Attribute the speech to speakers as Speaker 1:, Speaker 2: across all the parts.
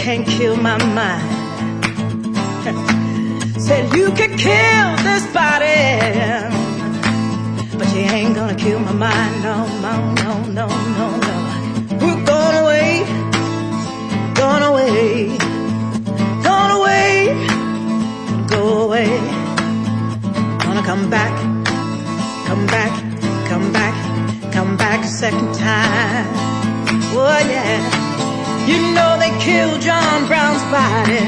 Speaker 1: can't kill my mind. Said you could kill this body, but you ain't gonna kill my mind. No, no, no, no, no, no. We're gone away, gone away, gone away, go away. Gonna come back, come back, come back, come back a second time. Oh yeah. You know they killed John Brown's body,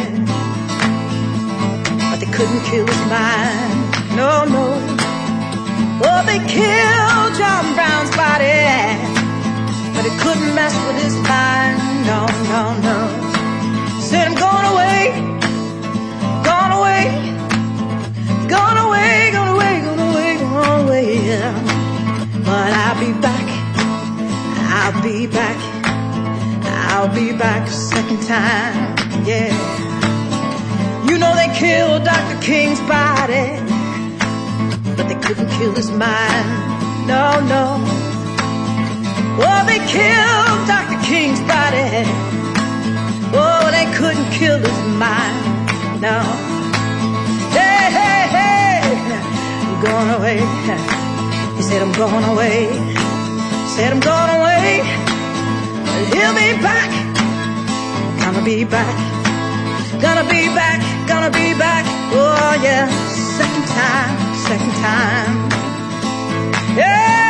Speaker 1: but they couldn't kill his mind. No, no. Oh, they killed John Brown's body, but it couldn't mess with his mind. No, no, no. Said I'm going away, gone away, gone away, gone away, gone away, gone away. But I'll be back, I'll be back, I'll be back a second time, yeah. You know they killed Dr. King's body, but they couldn't kill his mind. No, no. Oh, they killed Dr. King's body. Oh, they couldn't kill his mind. No. Hey, hey, hey, I'm going away. He said I'm going away. Said I'm going away. But he'll be back. Gonna be back. Gonna be back. Gonna be back. Oh yeah, second time, second time. Yeah.